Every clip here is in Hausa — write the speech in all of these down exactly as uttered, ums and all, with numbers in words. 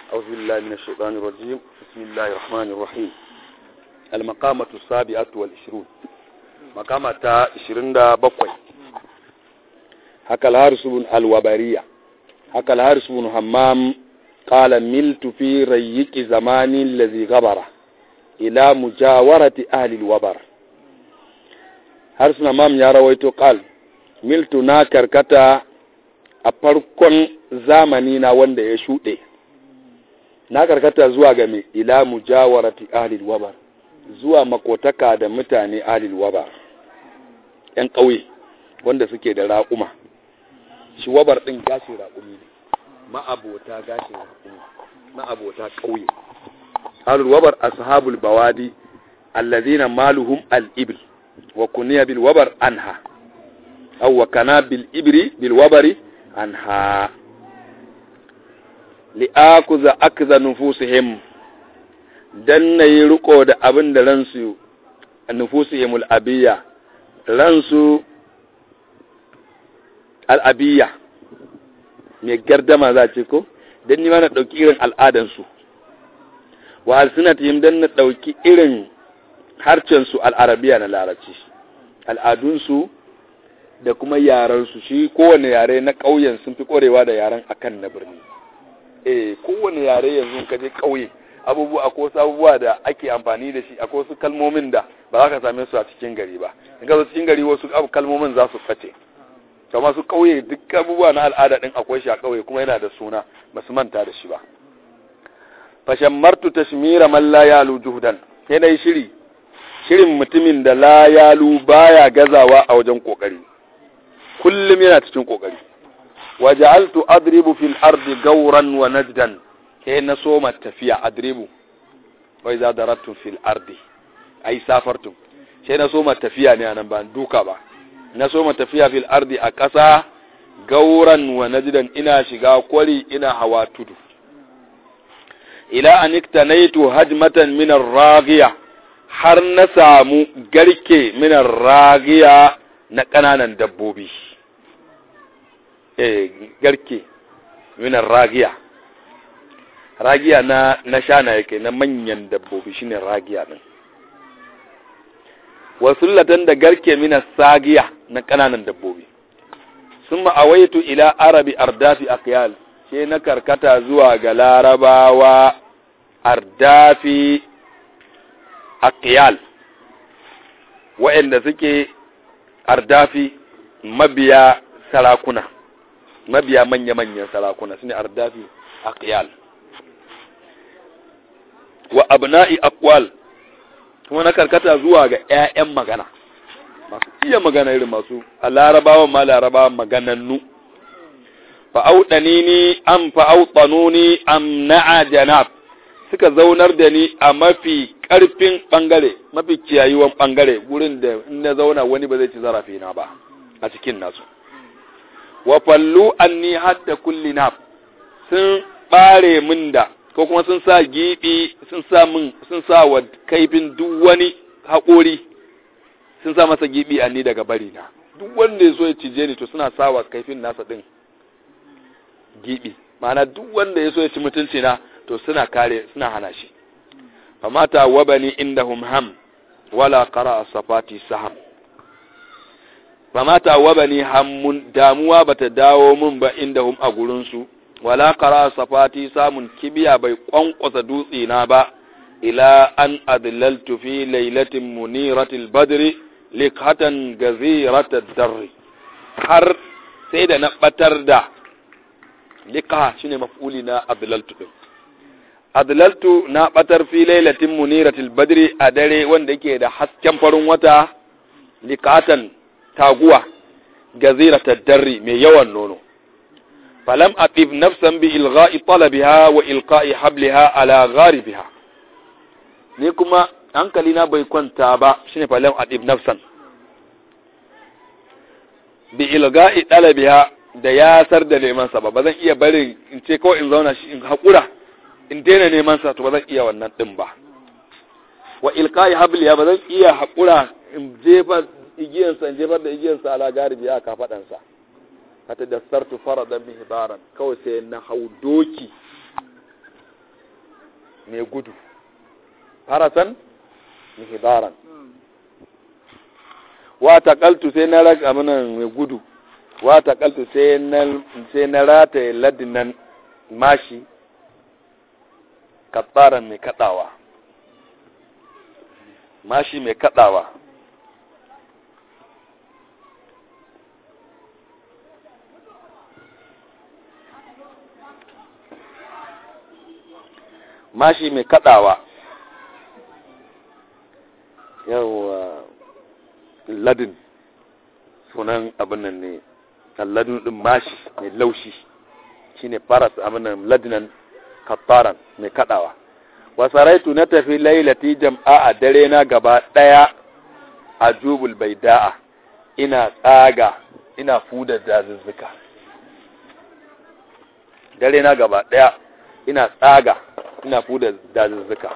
أعوذ بالله من الشيطان الرجيم. بسم الله الرحمن الرحيم. المقامة السابعة والعشرون، مقامة عشرين بقوي. حكى الحارث بن الوبرية حكى الحارث بن همام قال: ملت في ريك زماني الذي غبر إلى مجاورة أهل الوبر. حارث بن همام يا رويته قال: ملت ناكر كتا أفركن زمانينا وند يشوئ na karkata zuwa ga mai ila mujawarati ahlil wabar, zuwa makotaka da mutane ahlil wabar, ‘yan ƙauye wanda suke da raƙuma. Shi wabar ɗin gashi raƙumi ne, ma'abota gashi raƙumi, ma'abota ƙauye. Ahlul wabar ashabul bawadi allazina maluhum al-ibl wa kuniya bil wabar anha, aw wa kana bil ibri bil wabari anha. li'akuza akza nufusihim, dan na yi riko da abin da ransu nufusihim al'abiyya, ransu al'abiyya mai gardama za ce ko, dan ni ma na ɗauki irin al'adansu, wa alsinatihim dan na ɗauki irin harcensu al'arabiya na larabci, al'adunsu da kuma yarensu. Shi kowane yare na ƙauyen sun fi ƙwarewa da yaren akan na birni. eh kowane yare yanzu ka je kauye abubuwa akwai wasu abubuwa da ake amfani da shi, akwai wasu kalmomin da ba za ka same su a cikin gari ba. in ka zo cikin gari wasu abu kalmomin za su fice, kamar su kauye duk abubuwa na al'ada din akwai shi a kauye kuma yana da suna, ba su manta da shi ba. fashammartu tashmira man la yalu juhdan, sai dai shiri shirin mutumin da la yalu baya gazawa a wajen kokari, kullum yana cikin kokari. waja'altu adribu fil ardi gauran wa najdan, sai na soma tafiya adribu wa idza daratu fil ardi ai safartum, sai na soma tafiya ne anan ba duka ba, na soma tafiya fil ardi a ƙasa gauran wa najdan, ina shiga kwari ina hawa tudu. ila an iktanaitu hajmatan min ar-raghiya, har na samu garke min ar-raghiya na kananan dabbobi. eh garke minar ragiya, ragiya na na shana yake na manyan dabbobi shine ragiya din. wasullatan da garke minas sagiya na kananan dabbobi. summa awaitu ila arabi ardafi aqyal, sai na karkata zuwa ga larabawa ardafi aqyal, wa'anda suke ardafi mabiya sarakuna, mabiya manya-manyan sarakuna, su ne ardafi aqyal wa abna'i aqwal, kuma na karkata zuwa ga ƴaƴan magana, masu iya magana irin masu a larabawan ma larabawan maganannu. fa'auɗanini am fa'auɗanuni am na'a janab, suka zaunar da ni a mafi ƙarfin ɓangare, mafi ciyayuwan ɓangare, wurin da in na zauna wani ba zai ci zarafi na ba a cikin nasu. wa fallu anni hatta kulli nab, sun bare min da ko kuma sun sa gibi, sun sa min sun sa wa kaifin duk wani haƙori, sun sa masa gibi anni daga bari na. duk wanda ya so ya cije ni to suna sa wa kaifin nasa din gibi, ma'ana duk wanda ya so ya ci mutunci na to suna kare, suna hana shi. famata wabani indahum ham wala qara'a safati saham, famata wabani hammun, damuwa bata dawo mun ba indahum a gurin su, wala qara'a safati samun, kibiya bai kwankwasa dutse na ba. ila an adlaltu fi lailatin muniratil badri likhatan gaziratad darri, har sai da na batar da liqa shine maf'uli na adlaltu din. adlaltu na batar fi lailatin muniratil badri, a dare wanda yake da hasken farin wata, liqatan taguwa, gaziratad darri mai yawan nono. falam aqib nafsan bi ilgha'i talabiha wa ilqa'i habliha ala gharibiha, ni kuma hankali na bai kwanta ba, shine falam aqib nafsan bi ilga'i talabiha, da ya sar da neman sa ba, bazan iya bari in ce kawai in zauna shi in hakura in daina neman sa, to bazan iya wannan din ba. wa ilqa'i habliha, bazan iya hakura in jefa igiyan sa in jefar da igiyan sa ala garibi aka fadan sa. hatta dasartu faradan mihbaran, kawai sai na hau doki mai gudu farasan mihdaran wa taqaltu sai na raka amanan mai gudu wa taqaltu sai na sai na rata ladinan mashi katsaran mai kadawa mashi mai kadawa mashi mai kadawa yawa ladin sunan abin nan ne ladin din mashi mai laushi shine faras abin nan ladinan kattaran mai kadawa wasaraitu na tafi lailati jam'a a dare na gaba daya a jubul baida'a ina tsaga ina fuda dazuzzuka dare na gaba daya ina tsaga ina fuda dazuzzuka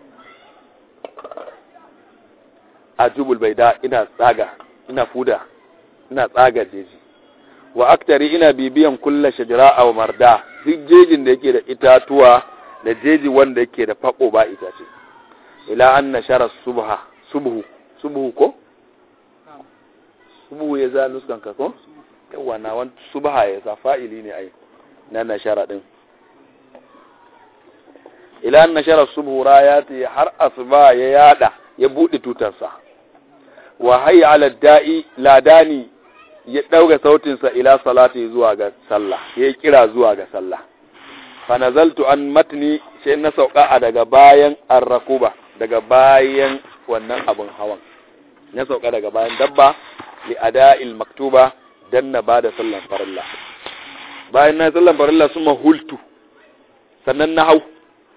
a jubul baida ina tsaga ina fuda ina tsaga jeji wa aktari ina bibiyan kulla shajara wa marda duk jejin da yake da itatuwa da jeji wanda yake da fako ba itace ila an nashara subha subhu subhu ko subhu ya za nuskan ka ko yawa na wan subha ya sa fa'ili ne ai na nashara din ila an nashara subhu rayati har asba ya yada ya bude tutarsa wa hayya ala da'i ladani ya dauga sautinsa ila salati zuwa ga sallah ya kira zuwa ga sallah fa nazaltu an matni sai na sauka a daga bayan arrakuba daga bayan wannan abun hawan na sauka daga bayan dabba li ada'il maktuba dan na bada sallan farilla bayan na sallan farilla suma hultu sannan na hau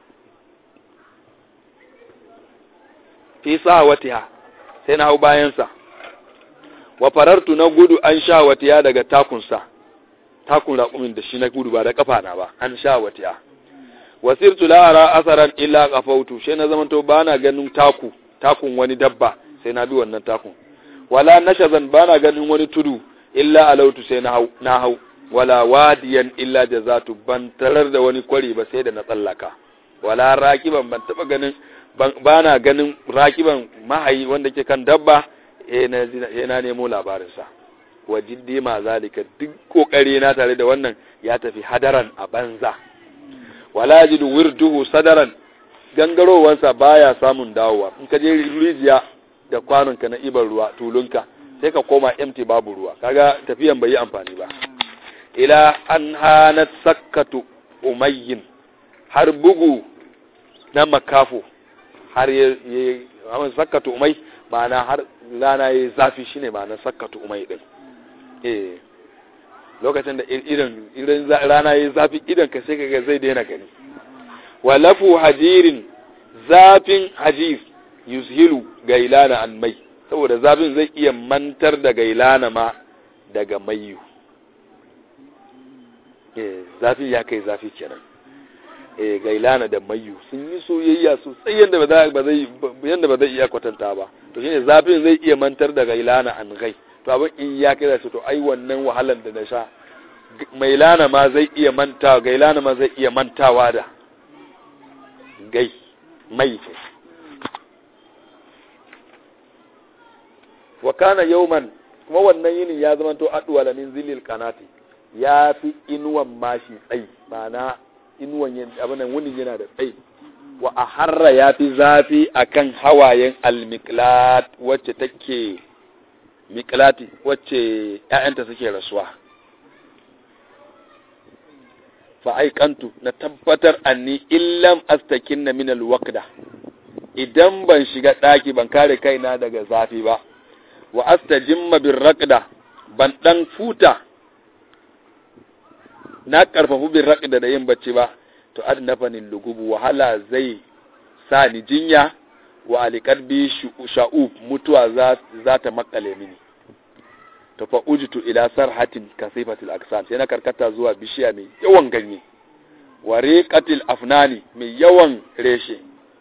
fi sa'awatiha sai na hau bayansa wa farartu na gudu an sha watiya daga takunsa takun raƙumin da shi na gudu ba da kafa na ba an sha watiya wasirtu la ara asaran illa qafautu sai na zamanto bana ganin taku takun wani dabba sai na bi wannan takun wala nashazan bana ganin wani tudu illa alautu sai na hau na hau wala wadiyan illa jazatu ban tarar da wani kwari ba sai da na tsallaka wala rakiban ban taba ganin bana ganin rakiban mahayi wanda ke kan dabba yana nemo labarinsa wa jiddi ma zalika duk kokari na tare da wannan ya tafi hadaran a banza wala jidu wirduhu sadaran gangarowansa baya samun dawowa in ka je rijiya da kwanonka na ibar ruwa tulunka sai ka koma empty babu ruwa kaga tafiyan bai yi amfani ba ila an hanat sakkatu umayyin har bugu na makafo har ya sakkatu umay ma'ana har rana ya zafi shine ma'ana sakkatu umai din eh lokacin da irin irin rana ya zafi idan ka sai kaga zai daina gani walafu hajirin zafin hajir yuzhilu gailana an mai saboda zafin zai iya mantar da gailana ma daga mayu eh zafin ya kai zafi kenan eh gailana da mayu sun yi soyayya sosai yanda ba za ba zai yanda ba zai iya kwatanta ba to shine zafin zai iya mantar da gailana an gai to abin in ya kai su to ai wannan wahalan da na sha mailana ma zai iya mantawa gailana ma zai iya mantawa da gai mai ce wa kana yawman kuma wannan yinin ya zama to adwala min zilil kanati ya fi inuwan mashi tsayi ma'ana inuwan yin abinan wunin yana da tsayi wa a harra ya fi zafi akan hawayen almiklat wacce take miklati wacce ƴaƴanta suke rasuwa fa aikantu na tabbatar anni illam astakinna min alwaqda idan ban shiga daki ban kare kaina daga zafi ba wa astajimma birraqda ban dan futa na karfafu birraqda da yin bacci ba to adnafanin lugubu wahala zai sa ni jinya wa aliqadbi sha'ub mutuwa za, za ta makale mini to fa ujitu ila sarhatin kasifatil aksan sai na karkata zuwa bishiya mai yawan ganye wa riqatil afnani mai yawan reshe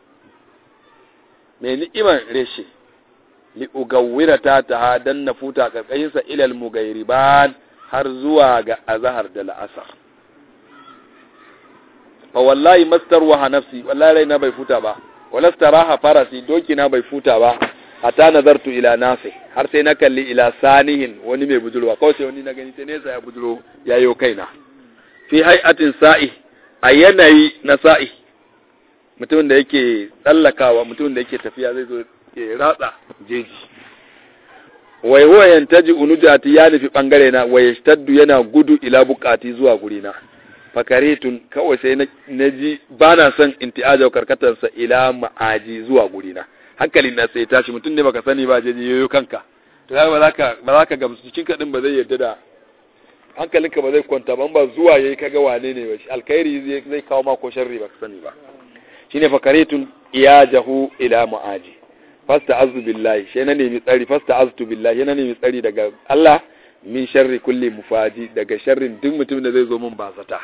mai ni'iman reshe li ugawwirata ta dan na futa karkashin sa ilal mugairiban har zuwa ga azhar da la'asar fa wallahi mastarwaha nafsi wallahi raina bai futa ba walastaraha farasi doki na bai futa ba hatta nazartu ila nasi har sai na kalli ila sanihin wani mai budurwa kawai sai wani na gani sai nesa ya buduro yayo kaina fi hay'atin sa'i a yanayi na sa'i mutumin da yake tsallakawa mutumin da yake tafiya zai zo ya ratsa jeji wai wayan taji unujati ya nufi bangare na wai shtaddu yana gudu ila bukati zuwa gurina fakaretun kawai sai na ji ba na son intiaja karkatarsa ila ma'aji zuwa gurina hankalin na sai tashi mutum ne baka sani ba jeji yoyo kanka to ba za ka ba za ka gamsu cikin kadin ba zai yarda da hankalinka ba zai kwanta ban ba zuwa yayi kaga wane ne ba alkhairi zai kawo ma ko sharri baka sani ba shine fakaretun iyajahu ila ma'aji fasta azu billahi shi na nemi tsari fasta aztu billahi yana nemi tsari daga Allah min sharri kulli mufaji daga sharrin duk mutum da zai zo min ba zata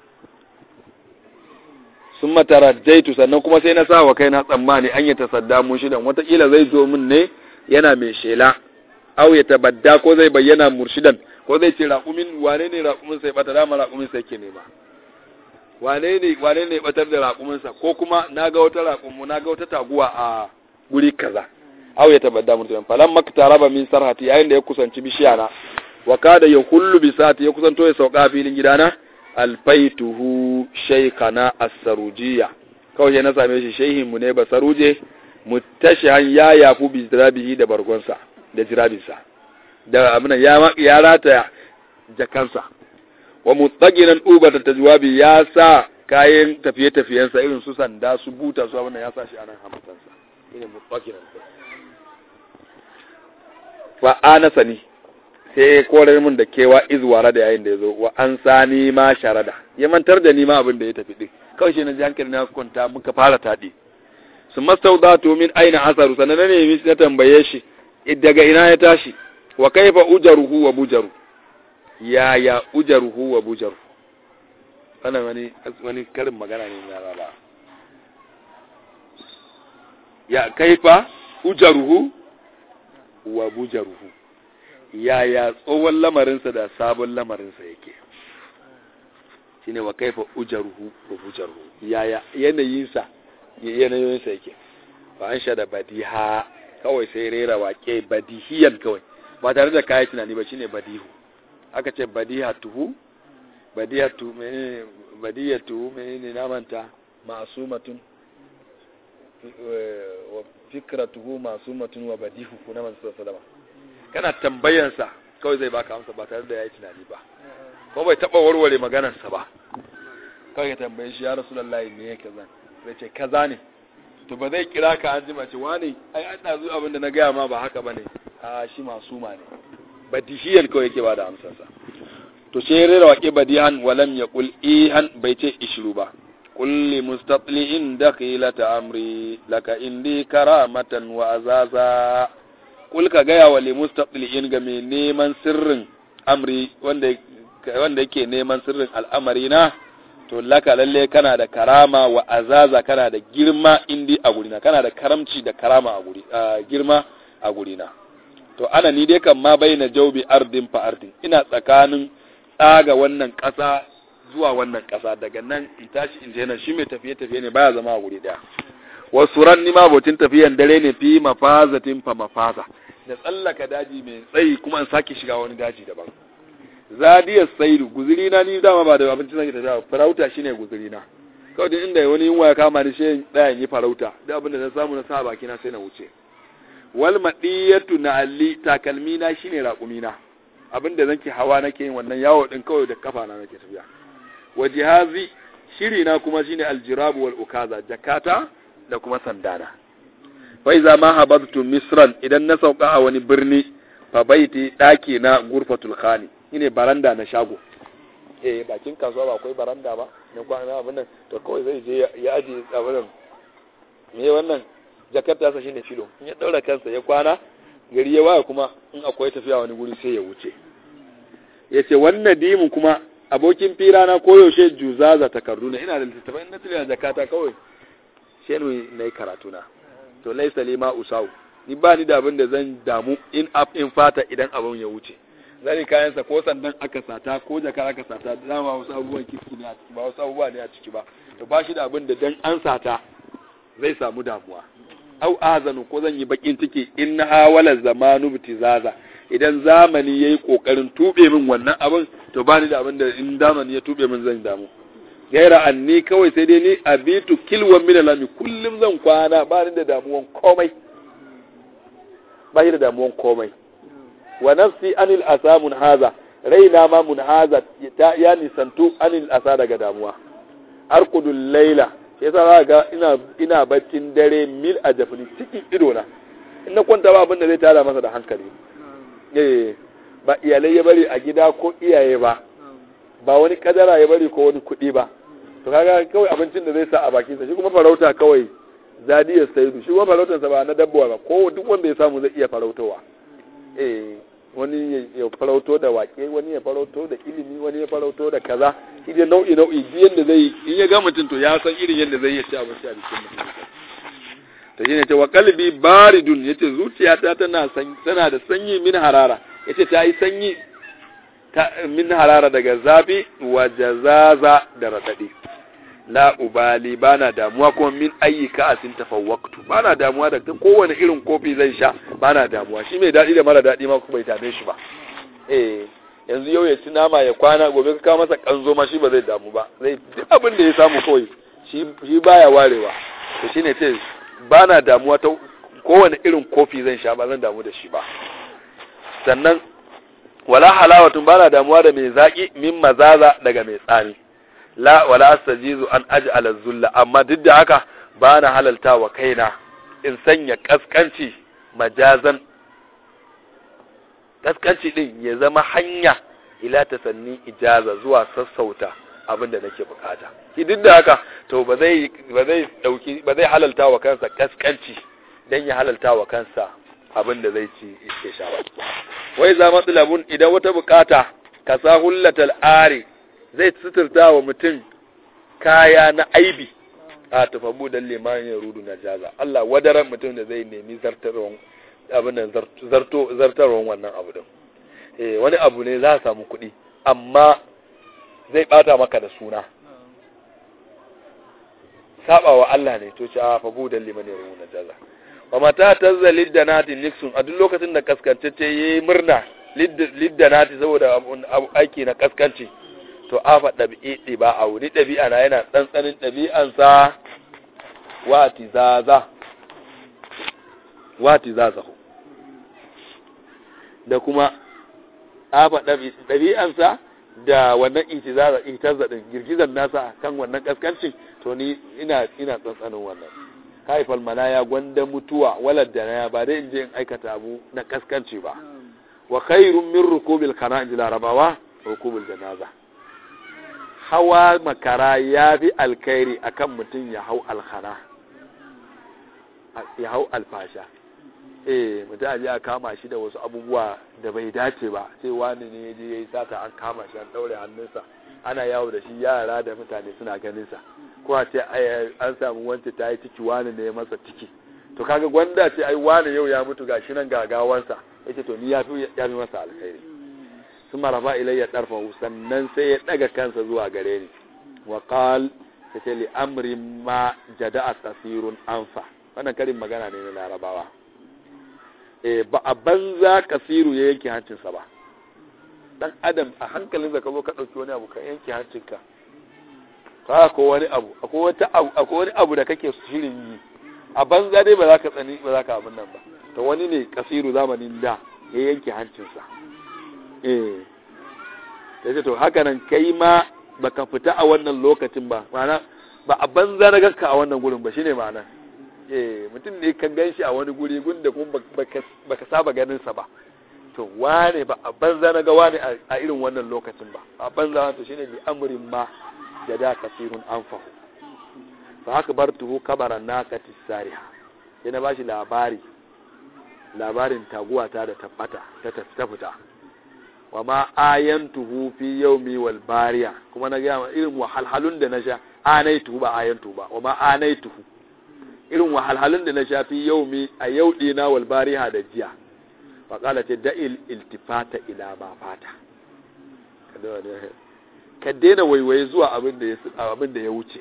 summa tarajjaitu sannan kuma sai na sa wa kaina tsammani an ya tasadda mun shidan wata kila zai zo min ne yana mai shela aw ya tabadda ko zai bayyana murshidan ko zai ce raqumin wane ne raqumin sai bata dama raqumin sai ke nema wane ne wane ne batar da raqumin sa ko kuma naga wata raqumu naga wata taguwa a guri kaza aw ya tabadda mutum falan maktaraba min sarhati yayin da ya kusanci bishiya na wa kada ya kullu bisati ya kusanto ya sauka filin gidana alfaituhu shaykhana as-sarujiyya kawai na same shi shehin mu ne ba saruje mutashihan ya yafu bi zirabihi da bargonsa da jirabinsa da abuna ya ya rata jakansa wa mutaginan ubata tajwabi ya sa kayan tafiye-tafiyensa irin su sanda su buta su abuna ya sa shi anan hamtansa ne mutaginan fa anasani sai korar mun da kewa izwara da yayin da yazo wa an sani ma sharada ya mantar da ni ma abin da ya tafi din kawai shi na ji hankali na kwanta muka fara tadi su mastaudatu min aina asaru sanan ne mi na tambaye shi daga ina ya tashi wa kaifa ujaruhu wa bujaru ya ya ujaruhu wa bujaru ana wani wani karin magana ne na raba ya kaifa ujaruhu wa bujaruhu yaya tsohon lamarinsa da sabon lamarinsa yake shine wa kaifa ujaruhu wa bujaruhu yaya yanayinsa yanayinsa yake ba an sha da badiha kawai sai rera wake badihiyan kawai ba tare da kayan tunani ba shine badihu aka ce badihatuhu badihatu menene badiyatu menene namanta ma'sumatun wa fikratuhu ma'sumatun wa badihu kuna man sallama kana tambayansa kawai zai baka amsa ba tare da yayi tunani ba ko bai taba warware maganarsa ba kawai ka tambaye shi ya rasulullahi ne yake zan sai ce kaza ne to ba zai kira ka an jima ce wani ai an dazu abin da na gaya ma ba haka bane a shi masuma ne badihiyan kawai yake bada amsarsa to sai rera wake badihan walam yaqul ihan bai ce ishru ba kulli mustatli'in dakhilata amri laka indi karamatan wa azaza kul ka gaya wa limustaqli'in ga mai neman sirrin amri wanda wanda yake neman sirrin al'amari na to laka lalle kana da karama wa azaza kana da girma indi a gurina kana da karamci da karama a guri girma a gurina to ana ni dai kan ma baina jawbi ardin fa ardin ina tsakanin tsaga wannan kasa zuwa wannan kasa daga nan in tashi in je nan shi mai tafiye tafiye ne baya zama a guri daya wasu ran ni ma botin tafiyan dare ne fi mafazatin fa mafaza da tsallaka daji mai tsayi kuma in sake shiga wani daji daban zadiyar saidu guzuri na ni dama ba da abincin zan tafiya farauta shine guzuri na kawai din inda wani yunwa ya kama ni sai tsaya yi farauta da abin da na samu na sa baki na sai na wuce wal madiyatu na alli takalmi na shine raƙumi na abin da zanki hawa nake yin wannan yawo din kawai da kafa na nake tafiya wa jihazi shiri na kuma shine aljirabu wal ukaza jakata da kuma sandana fa iza ma habadtu misran idan na sauka a wani birni fa baiti daki na gurfatul khani shine baranda na shago eh bakin kasuwa ba akwai baranda ba na kwana abin nan to kawai zai je ya aje abin me wannan jakarta sa shine filo in ya daura kansa ya kwana gari ya waya kuma in akwai tafiya wani guri sai ya wuce yace wannan dimu kuma abokin fira na koyaushe juzaza takarduna ina da littafin na tilya jakata kawai shenu nayi karatu na to laisa lima usau ni ba ni da abin da zan damu in up in fata idan abin ya wuce zari kayansa ko sandan aka sata ko jaka aka sata dama wasu abubuwan kirki ne a ciki ba wasu abubuwa ne a ciki ba to ba shi da abin da dan an sata zai samu damuwa au azanu ko zan yi bakin ciki in hawala zamanu bitizaza idan zamani yayi kokarin tube min wannan abin to ba ni da abin da in zamani ya tube min zan damu gaira anni kawai sai dai ni abitu kilwan min alami kullum zan kwana ba ni da damuwan komai ba ni da damuwan komai wa nafsi anil asa munhaza raina ma munhaza ta ya nisantu anil asa daga damuwa arqudul layla sai yasa ga ina ina baccin dare mil a jafni cikin ido na in na kwanta ba abin da zai tada masa da hankali eh ba iyalai ya bari a gida ko iyaye ba ba wani kadara ya bari ko wani kuɗi ba to kaga kawai abincin da zai sa a bakin sa shi kuma farauta kawai zadiyar saidu shi kuma farautansa ba na dabbowa ba ko duk wanda ya samu zai iya farautowa eh wani ya farauto da wake wani ya farauto da ilimi wani ya farauto da kaza idan nau'i nau'i ji yanda zai in ya ga mutum to ya san irin yanda zai ci abinci a cikin mutum to shine ce wa qalbi baridun yace zuciyata tana san tana da sanyi min harara yace ta yi sanyi ta min harara daga zafi wa jazaza da radadi la ubali bana damuwa kuma min ayyuka asin tafawwaqtu bana damuwa da kowane irin kofi zai sha bana damuwa shi mai dadi da mara dadi ma kuma bai dame shi ba eh yanzu yau ya ci nama ya kwana gobe ka kawo masa kanzo ma shi ba zai damu ba zai duk abin da ya samu kawai shi shi baya warewa to shine ce bana damuwa ta kowane irin kofi zan sha ba zan damu da shi ba sannan wala halawatun bana damuwa da mai zaki min mazaza daga mai tsani la wala astajizu an aj'ala zulla amma duk da haka ba na halalta wa kaina in sanya kaskanci majazan kaskanci din ya zama hanya ila tasanni ijaza zuwa sassauta abinda nake bukata shi duk da haka to ba zai ba zai dauki ba zai halalta wa kansa kaskanci dan ya halalta wa kansa abinda zai ci yake sha ba wai za matsalabun idan wata bukata kasahullatal ari zai suturta wa mutum kaya na aibi a tafabu dan liman ya rudu na jaza Allah wadaran mutum da zai nemi zartarwan abin nan zarto zartarwan wannan abu din eh wani abu ne za a samu kuɗi amma zai bata maka da suna sabawa Allah ne to ci a fabu dan liman ya rudu na jaza wa mata tazalid danati nixon a duk lokacin da kaskantacce yayi murna liddanati saboda abu aiki na kaskanci to afa ɗabi'i ba a wuri ɗabi'a na yana tsantsanin ɗabi'ansa wati zaza wati zaza da kuma afa ɗabi'ansa da wannan itizaza itazza din girgizan nasa kan wannan kaskancin to ni ina ina tsantsanin wannan haifal malaya gwanda mutuwa walad da na ba dai in je in aikata abu na kaskanci ba wa khairun min rukubil khana'il larabawa rukubul janaza hawa makara ya fi alkhairi akan mutum ya hau alkhana ya hau alfasha eh mutum aje a kama shi da wasu abubuwa da bai dace ba sai wani ne yaje yayi sata an kama shi an daure hannunsa ana yawo da shi yara da mutane suna ganin sa ko a ce an samu wanda ta yi ciki wani ne masa ciki to kaga gwanda ce ai wani yau ya mutu gashi nan gagawansa yace to ni yafi ya fi masa alkhairi sun maraba ilayya darfahu sannan sai ya daga kansa zuwa gare ni wa qal yace li amri ma jada'a kasirun anfa wannan karin magana ne na larabawa eh ba a banza kasiru ya yanke hancinsa ba dan adam a hankalin da ka zo ka dauki wani abu ka yanke hancinka ka ko wani abu akwai wata abu akwai wani abu da kake shirin yi a banza dai ba za ka tsani ba za ka abin nan ba to wani ne kasiru zamanin da ya yanke hancinsa eh sai to haka nan kai ma baka fita a wannan lokacin ba ma'ana ba a banza na ganka a wannan gurin ba shine ma'ana eh mutum ne kan ganshi a wani guri gunda kuma baka baka saba ganin sa ba to wane ba a banza na ga wane a irin wannan lokacin ba a banza to shine bi amrin ma jada kasirun anfa fa haka bartuhu kabaran nakati sariha sai na bashi labari labarin taguwa ta da tabbata ta ta fita wa ma ayantuhu fi yawmi wal bariya kuma na ga irin wahalhalun da na sha anaitu ba ayantu ba wa ma anaituhu irin wahalhalun da na sha fi yawmi a yau dina wal bariha da jiya fa qala ta da'il iltifata ila ma fata ka daina waiwaye zuwa abin da ya abin da ya wuce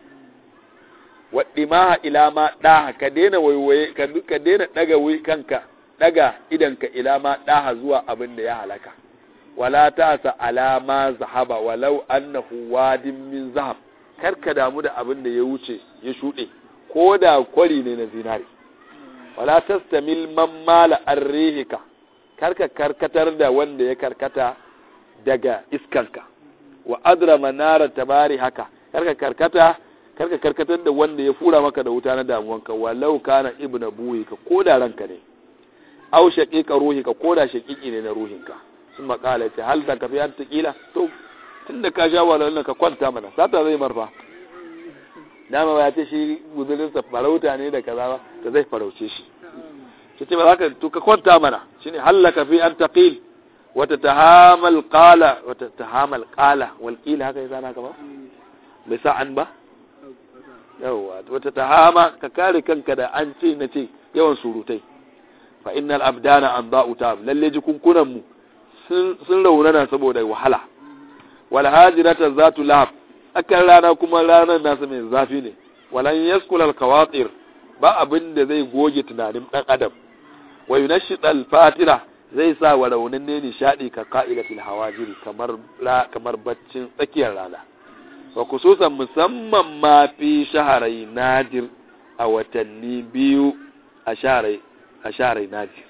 wadima ila ma daha ka daina waiwaye ka daina daga wai kanka daga idanka ila ma daha zuwa abin da ya halaka wala ta'sa ala ma zahaba walau annahu wadin min zahab karka damu da abin da ya wuce ya shude ko da kwari ne na zinari wala tastamil man mala arrihika karka karkatar da wanda ya karkata daga iskanka wa adra manara tabari haka karka karkata karka karkatar da wanda ya fura maka da wuta na damuwanka walau kana ibnu buhika ko da ranka ne aw shaqiqa ruhika ko da shaqiqi ne na ruhinka sun makala ce hal da ka fi anta kila to tunda ka sha wallahi ka kwanta mana sata zai marfa dama ba ya ce shi guzurin sa farauta ne da kaza ba to zai farauce shi ce ba haka to ka kwanta mana shine halaka fi anta qil wa tatahamal qala wa tatahamal qala wal qila haka yasa naka ba bai sa an ba yawa wa tatahama ka kare kanka da an ce na ce yawan surutai fa innal abdana an da'u tab lalle jikunkunan mu sun raunana saboda wahala wal hajirata zatu lahab akan rana kuma ranar nasu mai zafi ne walan yaskul al qawatir ba abin da zai goge tunanin dan adam wa yunashid al fatira zai sa wa raunin ne nishadi ka qa'ilatil hawajiri kamar kamar baccin tsakiyar rana wa khususan musamman ma fi shaharai nadir a watanni biyu a shaharai a shaharai nadir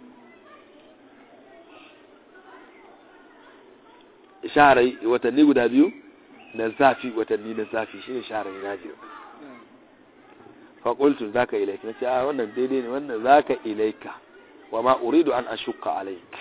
shaharai watanni guda biyu na zafi watanni na zafi shine shaharai nadir fa qultu zaka ilayka nace a wannan daidai ne wannan zaka ilayka wa ma uridu an ashukka alayk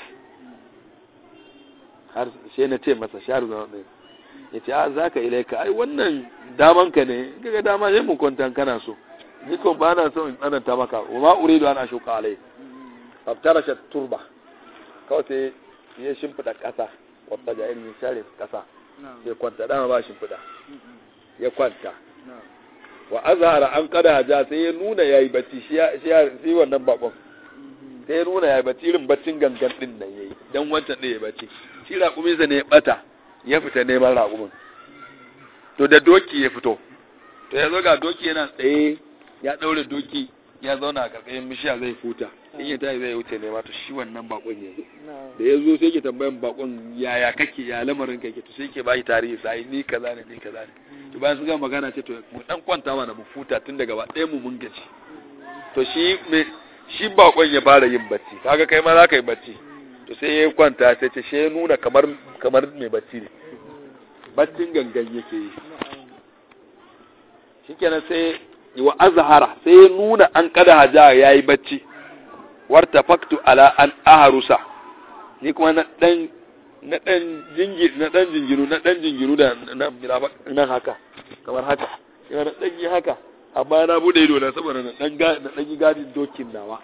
har sai na ce masa shaharu da wannan yace a zaka ilayka ai wannan daman ka ne kaga dama sai mun kwantan kana so ni ko ba na so in tsananta maka wa ma uridu an ashukka alayk abtarashat turba kawai sai ya shimfida kasa wata ga irin share kasa ya kwanta dama ba shimfida ya kwanta wa azhara an kada haja sai ya nuna yayi bacci shi shi wannan bakon sai ya nuna yayi bacci irin baccin gangan din nan yayi dan wancan da yayi bacci shi raƙumin sa ne ya bata ya fita neman raƙumin to da doki ya fito to ya zo ga doki yana tsaye ya daure doki ya zauna a karkashin bishiya zai futa in ya tayi zai wuce nema to shi wannan bakon ne da ya zo sai ke tambayan bakon yaya kake ya lamarin kake to sai ke bashi tarihi sai ni kaza ne ni kaza ne to bayan sun ga magana ce to mu dan kwanta mana mu futa tun daga ba ɗaya mu mun gaji to shi me shi bakon ya fara yin bacci kaga kai ma za ka yi bacci to sai ya kwanta sai ce shi ya nuna kamar kamar mai bacci ne baccin gangan yake yi shikenan sai wa azhara sai ya nuna an kada haja yayi bacci warta faktu ala an aharusa ni kuma na dan na dan jingi na dan jingiru na dan jingiru da nan haka kamar haka ina dan yi haka amma na bude ido na saboda na dan ga na dan yi gadin dokin nawa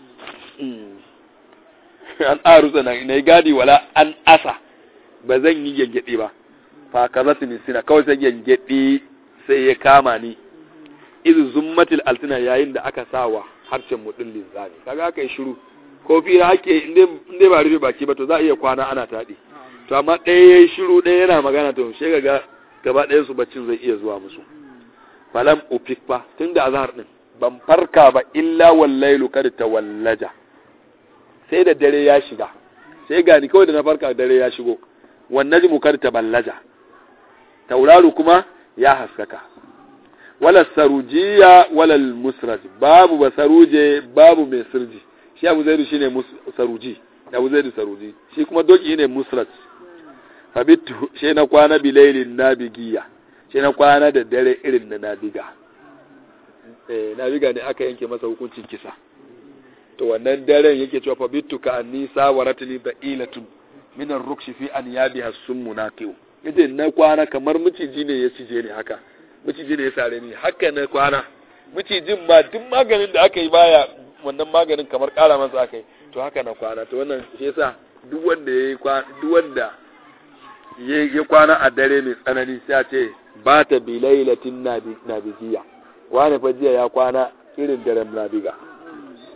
an aharusa na ina gadi wala an asa ba zan yi gengede ba fa kazatu ni sina kawai sai gengede sai ya kama ni izu zummatil altina yayin da aka sawa harshen mu din linzami kaga aka yi shiru ko fi hake inde ba rufe baki ba to za a iya kwana ana taɗi to amma ɗaya yayi shiru ɗaya yana magana to she ga gaba ɗayan su baccin zai iya zuwa musu falam ufik fa tunda azhar din ban farka ba illa wallailu kad tawallaja sai da dare ya shiga sai ga ni kawai da na farka dare ya shigo wan najmu kad taballaja tauraru kuma ya haskaka wala sarujiya wala musraj babu ba saruje babu mai sirji shi abu zaidu shine saruji abu zaidu saruji shi kuma doki ne musraj fabitu shi na kwana bilailin nabigiya shi na kwana da dare irin na nabiga eh nabiga ne aka yanke masa hukuncin kisa to wannan daren yake cewa fabitu ka annisa waratni ba'ilatun min ar-rukshi fi an yabiha summu naqiu yace na kwana kamar miciji ne ya cije ni haka miciji ne ya sare ni haka na kwana micijin ma duk maganin da aka yi baya wannan maganin kamar kara masa aka yi to haka na kwana to wannan shi yasa duk wanda ya kwana duk wanda ya kwana a dare mai tsanani sai a ce ba ta bilailatin nabigiya wani fa jiya ya kwana irin daren nabiga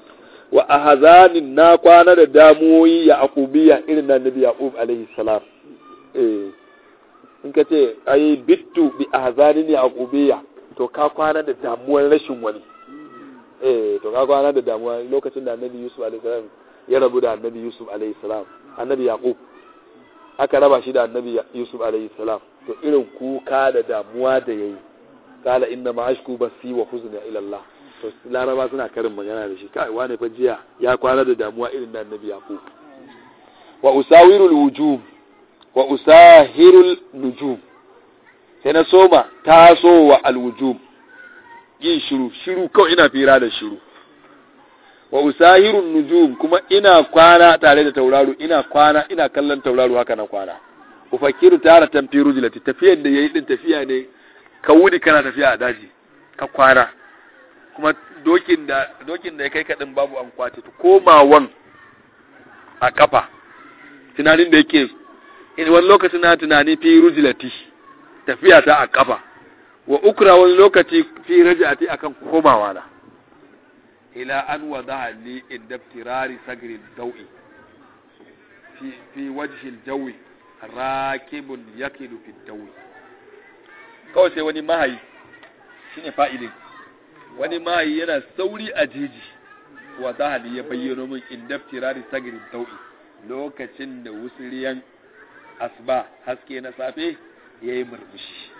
wa ahzanin na kwana da damuwoyi ya aqubiyya irin na nabi yaqub alaihi salam eh in ka ce ai bittu bi ahzanin ya aqubiyya to ka kwana da damuwar rashin wani eh to ka kwana da damuwa lokacin da annabi yusuf alaihi salam ya rabu da annabi yusuf alaihi salam annabi yaqub aka raba shi da annabi yusuf alaihi salam to irin kuka da damuwa da yayi kala inna ma ashku basi wa huzni ila Allah to laraba suna karin magana da shi kai wane fa jiya ya kwana da damuwa irin da annabi yaqub wa usawirul wujub wa usahirul nujum sai na soma tasowa alwujub yin shiru shiru kawai ina fira da shiru wa usahirun nujum kuma ina kwana tare da tauraro ina kwana ina kallon tauraro haka na kwana ufakiru tara tamfiru jilati tafiyar da yayi din tafiya ne ka wuni kana tafiya a daji ka kwana kuma dokin da dokin da ya kai kadin babu an kwace to komawan a kafa tunanin da yake in wani lokacin na tunani fi rujilati tafiya ta a kafa wa ukra wani lokaci fi raja'ati akan komawa na ila an wadaha li inda tirari sagri dawi fi fi wajhi aljawi rakibun yakidu fi dawi kawai sai wani mahayi shine fa'ilin wani mahayi yana sauri a jeji wadaha li ya bayyano min inda tirari sagri dawi lokacin da wusuriyan asba haske na safe yayi murmushi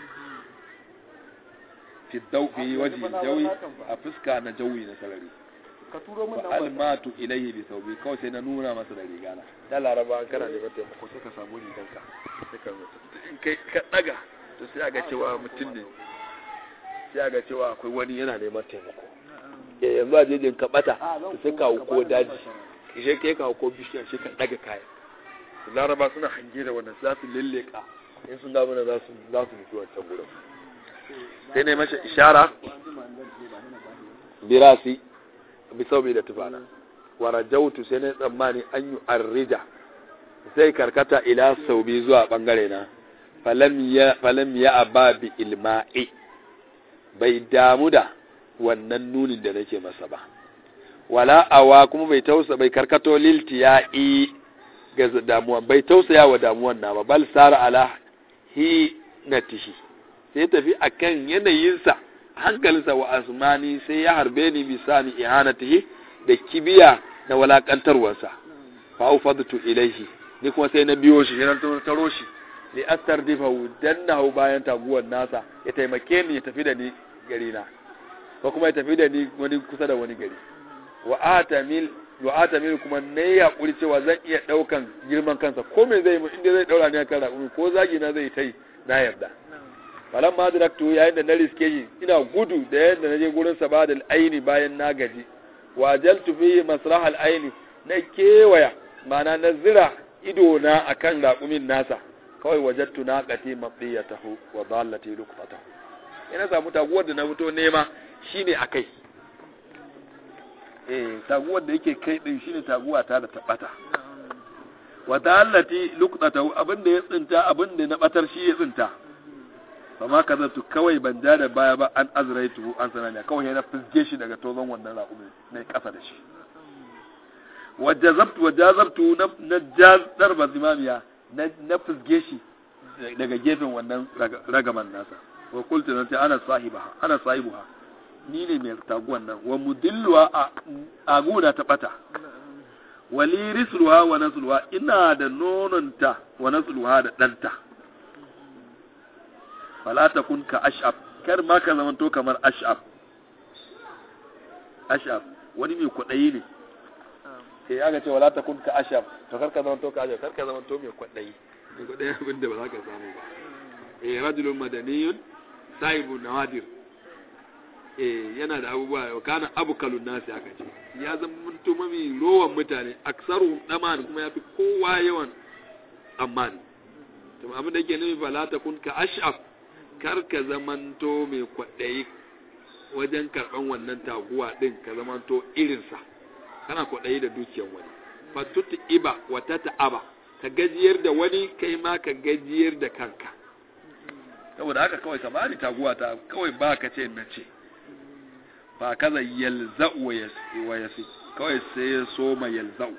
fi daufi waje jawi a fuska na jawi na sarari ka turo min nan almatu ilayhi bi saubi kawai sai na nuna masa da rigana da laraba an kana neman taimako sai ka samu riganka sai ka in kai ka daga to sai ga cewa mutum ne sai ga cewa akwai wani yana neman taimako eh yanzu a jejin ka bata to sai ka ko daji kishe kai ka ko bishiya sai ka daga kaya laraba suna hange da wannan za su lilleka in sun ga mana za su za su mutu wancan gurin sai ne masa ishara birasi bisau da tufana wa rajautu sai ne tsammani an yi arrija sai karkata ila saubi zuwa bangare na falam ya falam ya ababi ilma'i bai damu da wannan nunin da nake masa ba wala awa kuma bai tausa bai karkato liltiya'i ga damuwa bai tausaya wa damuwan na ba bal sara ala hi natihi sai tafi akan yanayinsa hankalinsa wa asmani sai ya harbe ni bisani ihanatihi da kibiya na walakantarwarsa fa ufadtu ilaihi ni kuma sai na biyo shi na taro shi li astardifahu dannahu bayan taguwar nasa ya taimake ni ya tafi da ni gari na ko kuma ya tafi da ni wani kusa da wani gari wa atamil wa atamil kuma ne ya kuri cewa zan iya daukan girman kansa ko me zai inda zai daura ni akan raƙumi ko zagi na zai tai na yarda falan ma direktu yayin da na riske shi ina gudu da yadda na je gurin sa badal aini bayan na gaji wajaltu fi masrah al aini na kewaya mana na zira ido na akan raƙumin nasa kawai wajattu na qati mabiyatahu wa dallati luqfatahu ina samu taguwar da na fito nema shine akai eh taguwar da yake kai din shine taguwa ta da tabata wa dallati luqfatahu abinda ya tsinta abinda na batar shi ya tsinta amma kaza tu kawai ban ja da baya ba an azraitu an sanani kawai yana fizge shi daga tozon wannan raƙumi na kasa da shi wajazabtu wajazabtu na na jazdar bazimamiya na na fizge shi daga gefen wannan ragaman nasa wa qultu nan ana sahibaha ana sahibuha ni ne mai taguwan nan wa mudilluha a gona ta bata wali risluha wa nasluha ina da nononta wa nasluha da danta fala takun ka ash'ab kar ma ka zamanto kamar ash'ab ash'ab wani mai kwadayi ne sai ya ga cewa la takun ka ash'ab to kar ka zamanto ka ash'ab kar ka zamanto mai kwadayi mai kwadayi abin da ba za ka samu ba eh rajulun madaniyun sahibun nawadir eh yana da abubuwa kana abukalun nasi aka ce ya zama mutum mai rowan mutane aksaru daman kuma yafi kowa yawan amman to abin da yake nufi fala takun ka ash'ab kar ka zamanto mai kwaɗayi wajen karɓan wannan taguwa ɗin ka zamanto irinsa kana kwaɗayi da dukiyar wani fatutu iba wata ta'aba ka gajiyar da wani kai ma ka gajiyar da kanka saboda haka kawai ka bani taguwa ta kawai ba ka ce na ce fa kaza yalza'u wa yasi kawai sai ya soma yalza'u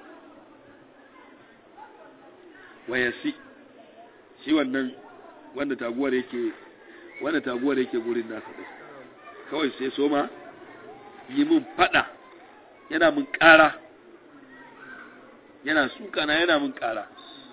wa yasi shi wannan wanda taguwar yake wanda taguwar yake gurin nasa din kawai sai soma yi mun fada yana mun ƙara yana suka na yana mun ƙara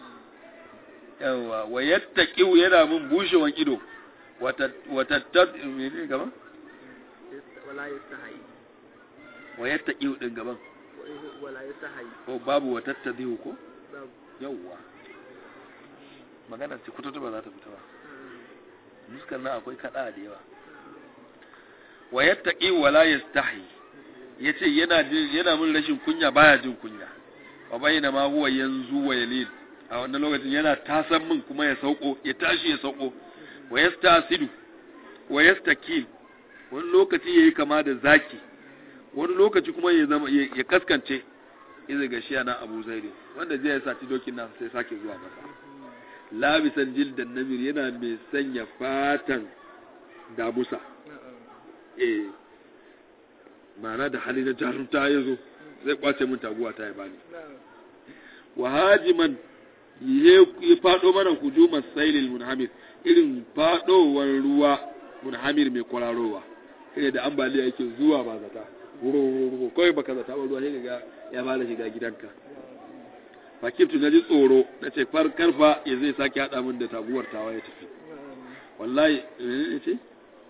yawa wa yattaqiu yana mun bushewan ido wata wata menene gaban wala yastahi wa yattaqiu din gaban wala yastahi ko babu wata tadihu ko babu yawa magana ce kututu ba za ta fita ba muskan nan akwai kada da yawa wa yattaqi wala yastahi yace yana yana mun rashin kunya baya jin kunya wa bayna ma huwa yanzu wa yalid a wannan lokacin yana tasan min kuma ya sauko ya tashi ya sauko wa yastasidu wa yastakil wani lokaci yayi kama da zaki wani lokaci kuma ya zama ya kaskance idan ga shi ana Abu Zaid wanda zai ya saci dokin nan sai sake zuwa masa labisan jildan namir yana mai sanya fatan damusa eh ma'ana da hali na jarumta ya zo zai kwace min taguwa ta ya bani wa hajiman ya fado mana hujuman sailil munhamir irin fadowar ruwa munhamir mai kwararowa irin da ambaliya yake zuwa ba zata wuro kawai baka zata ba ruwa sai ga ya fara shiga gidanka fakiftu na ji tsoro na ce karfa ya zai sake haɗa min da taguwar tawa ya tafi wallahi ne ce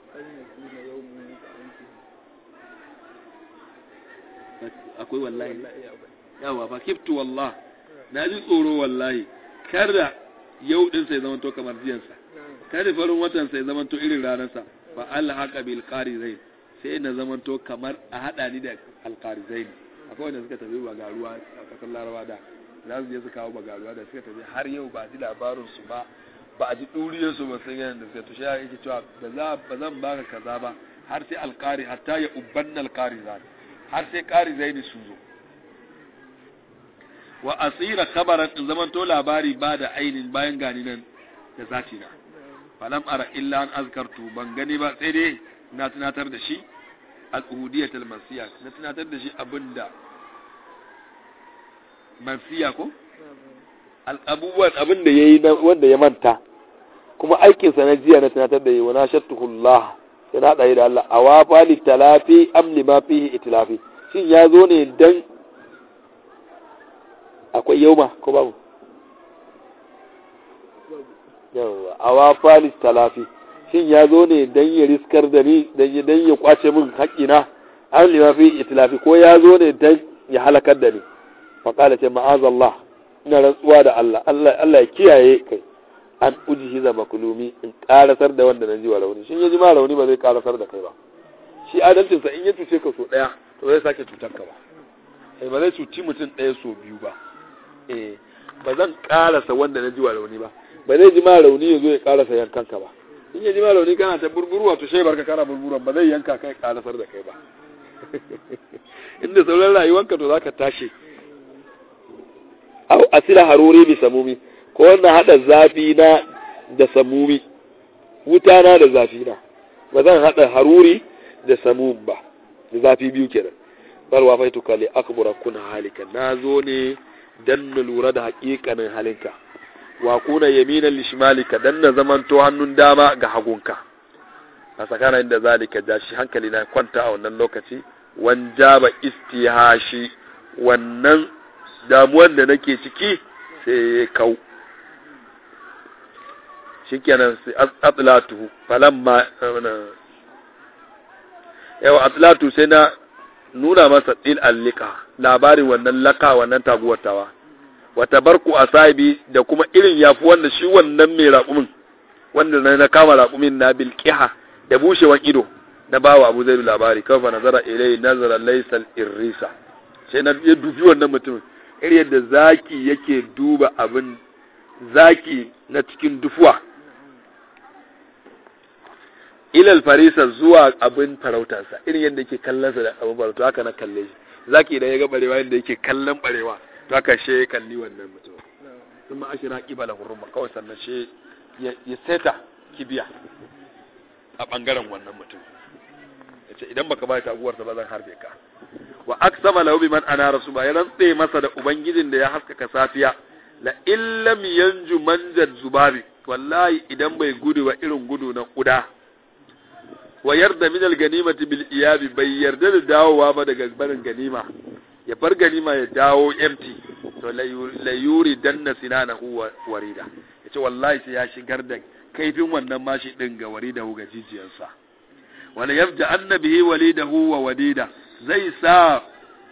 akwai wallahi yawa fakiftu wallah na ji tsoro wallahi kada yau din sai zamanto kamar jiyansa kada farin watan sai zamanto irin ranarsa fa alhaqa bil qarizain sai na zamanto kamar a hada ni da alqarizain akwai wanda suka tafi ba garuwa a kasar Laraba da za su je su kawo bagaruwa da suka tafi har yau ba ji labarin su ba ba a ji duriyar su ba sun yana da suka tushe ya yake cewa ba za ba zan baka kaza ba har sai alqari hatta ya ubanna alqarizan har sai qarizain su zo wa asira khabaran in zaman to labari ba da ainin bayan gani nan da zati na falam ara illa an azkartu ban gani ba sai dai na tunatar da shi al-uhudiyat al-mansiya na tunatar da shi abinda mansiya ko al-abubuwan abinda yayi wanda ya manta kuma aikin sa na jiya na tunatar da yi wa nashatullah sai na dai da Allah awafa li talafi am lima fihi itlafi shin ya zo ne dan akwai yauma ko babu yawa awafa li talafi shin ya zo ne dan ya riskar da ni dan ya dan ya kwace min haƙina an lima fi itlafi ko ya zo ne dan ya halakar da ni fa qala ce ma'azallah ina rantsuwa da Allah Allah Allah ya kiyaye kai an ujihi za makulumi in karasar da wanda nan ji wa rauni shin ya ji ma rauni ba zai karasar da kai ba shi adalcin sa in ya tuce ka so daya to zai sake cutar ka ba eh ba zai cuci mutum daya so biyu ba eh ba zan karasa wanda nan ji wa rauni ba ba zai ji ma rauni ya zo ya karasa yankanka ba in ya ji ma rauni kana ta burburu wato shai barka kana burburan ba zai yanka kai karasar da kai ba inda sauran rayuwanka to zaka tashi au asila haruri bi samumi ko wannan hada zafi na da samumi wuta na da zafi na ba zan hada haruri da samum ba da zafi biyu kenan bal wa faitu kali akbara kuna halika nazo ne dan na lura da hakikanin halinka wa kuna yaminan lishmalika dan na zamanto hannun dama ga hagunka a tsakanin da zalika jashi hankali na kwanta a wannan lokaci wan jaba istihashi wannan damuwan da nake ciki sai kau shikenan sai atlatu falamma yawa atlatu sai na nuna masa til allika labarin wannan laka wannan taguwatawa wata barku asabi da kuma irin yafi wanda shi wannan mai raƙumin wanda na kama raƙumin na bilqiha da bushewan ido na bawa Abu Zaid labari kafa nazara ilai nazara laysal irrisa sai na ya dubi wannan mutumin irin yadda zaki yake duba abin zaki na cikin dufuwa ilal farisa zuwa abin farautarsa irin yadda yake kallon sa da abin farauta haka na kalle shi zaki idan ya ga barewa yadda yake kallon barewa to haka she kalli wannan mutum kuma ashira qibala hurma kawai sannan she ya seta kibiya a bangaren wannan mutum ce idan baka bai taguwar sa ba zan harbe ka wa aqsama lahu biman ana rasuba ya rantse masa da ubangijin da ya haskaka safiya la illam yanju manjad zubabi wallahi idan bai gudu ba irin gudu na kuda wa yarda min al-ganimati bil iyabi bai yarda da dawowa ba daga barin ganima ya bar ganima ya dawo empty to la yuri danna sinanahu warida yace wallahi sai ya shigar da kaifin wannan mashi din ga warida ga jijiyarsa wala yabda annabihi walidahu wa wadida zai sa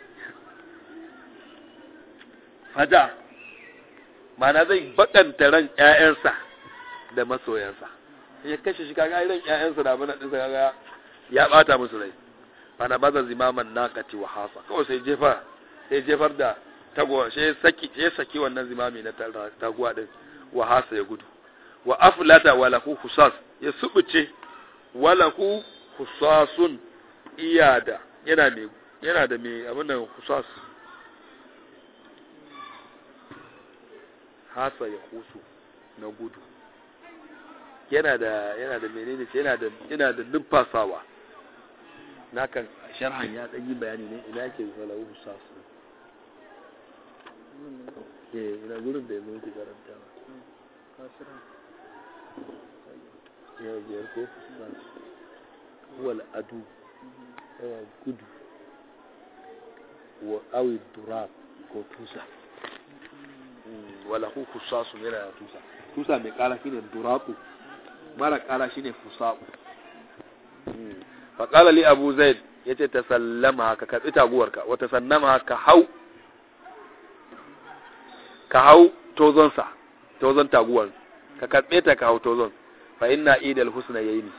fada mana zai bakanta ran ƴaƴansa da masoyansa ya kashe shi kaga ran ƴaƴansa da abin din kaga ya bata musu rai ana baza zimaman naqati wa hasa kawai sai jefa sai jefar da taguwa sai saki sai saki wannan zimami na taguwa din wa hasa ya gudu wa aflata walahu khusas ya subuce walahu khusasun iyada yana me yana da me abin nan khusas hasa ya husu na gudu yana da yana da menene yana da yana da numfasawa nakan sharhan ya dan yi bayani ne ina yake walahu khusas eh ina gurin da yanzu ke karanta kasira ya biyar ko wal adu ya gudu wa awi durab ko tusa wala hu khusasun yana da tusa tusa mai kara shine durabu mara kara shine fusaku fa qala li abu zaid yace tasallama ka katsi taguwarka wa tasannama ka hau ka hau tozon sa tozon taguwar ka katse ta ka hau tozon fa inna idal husna yayni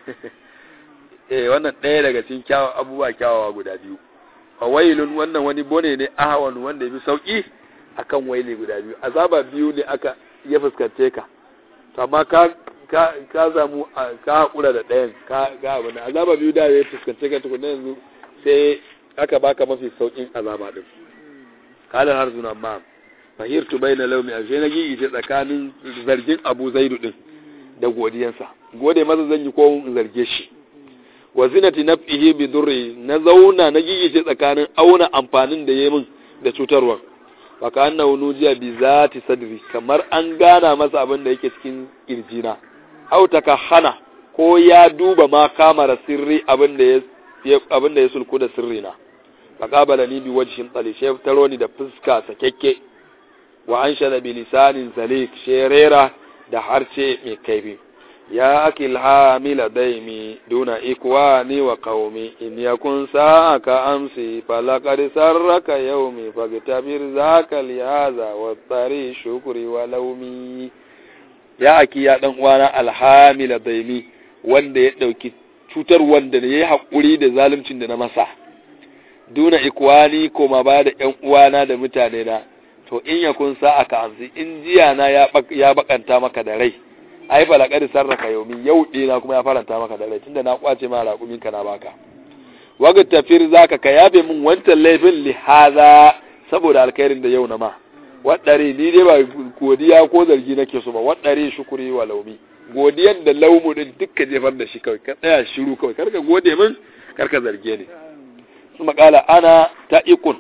eh wannan ɗaya daga cikin kyawawan abubuwa kyawawa guda biyu fa wailun wannan wani bone ne ahwan wanda yafi sauki akan waile guda biyu azaba biyu ne aka ya fuskante ka to amma ka ka ka zamu ka hakura da ɗayan ka ga abu ne azaba biyu da ya fuskante ka tukun yanzu sai aka baka mafi saukin azaba din kala harzuna ma fahirtu baina lawmi ashe na gi ita tsakanin zargin Abu Zaidu din da godiyansa gode masa zan yi ko in zarge shi wa zinati naf'ihi bi durri na zauna na gi ita tsakanin auna amfanin da yayi min da cutarwa baka annahu nujiya bi zati sadri kamar an gana masa abin da yake cikin kirjina au takahana ko ya duba ma kamara sirri abin da ya abin da ya sulku da sirrina faqabala ni bi wajhin tali shef taroni da fuska sakekke wa anshada bi lisanin salik sherera da harce mai kaifi ya akil hamila daimi duna ikwani wa qaumi in yakun sa'aka amsi falaqad sarraka yawmi fagtabir zaka lihaza wa tari shukri wa laumi ya aki ya dan uwana alhamila daimi wanda ya dauki cutar wanda yayi hakuri da zaluncin da na masa duna ikwani koma ba da ƴan uwana da mutane na to in yakun sa'aka amsi in jiya na ya ya bakanta maka da rai ai falaqad sarraka yawmi yau dina kuma ya faranta maka da rai tunda na kwace ma raƙumin ka na baka waga tafir zaka ka yabe min wancan laifin lihaza saboda alkhairin da yau na ma wadare ni dai ba godiya ko zargi nake so ba wadare shukuri wa laumi godiyan da laumu din dukka jefar da shi kawai ka tsaya shiru kawai karka gode min karka zarge ni kuma kala ana ta'iqun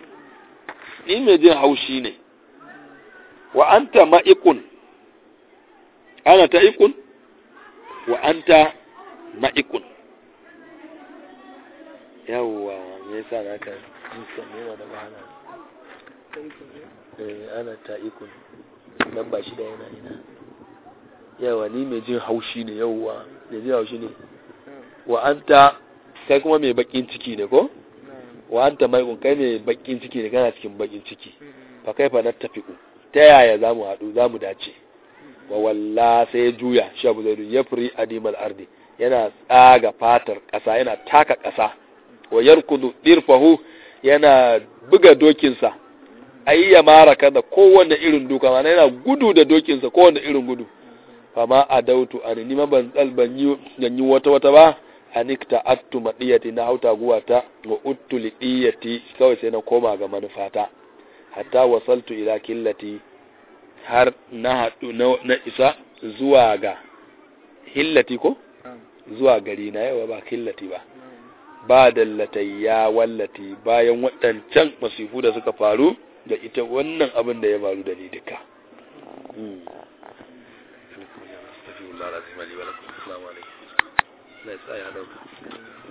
ni mai jin haushi ne wa anta ma'ikun ana ta'ikun wa anta ma'ikun yawwa me yasa naka musamman da bahana eh ana ta'ikun dan ba shi da yana ina yawa ni mai jin haushi ne yawwa mai jin haushi ne wa anta kai kuma mai bakin ciki ne ko wa anta ma'ikun kai mai bakin ciki ne kana cikin bakin ciki fa kai fa na tafiku ta yaya zamu hadu zamu dace wa walla sai ya juya shi Abu Zaidu ya furi adimal ardi yana tsaga fatar ƙasa yana taka ƙasa wa yarkudu dirfahu yana buga dokinsa ayya maraka da kowanne irin duka mana yana gudu da dokinsa kowanne irin gudu fama adautu an ni ma ban ban yi ganyi wata wata ba anikta attu madiyati na hauta guwata wa uttu lidiyati kawai sai na koma ga manufata hatta wasaltu ila killati har na haɗu na isa zuwa ga hillati ko? zuwa gari na yawa ba hillati ba ba dallatayya wallati bayan waɗancan masifu da suka faru da ita wannan abin da ya faru da ni duka. Allah ya sa ya dauka.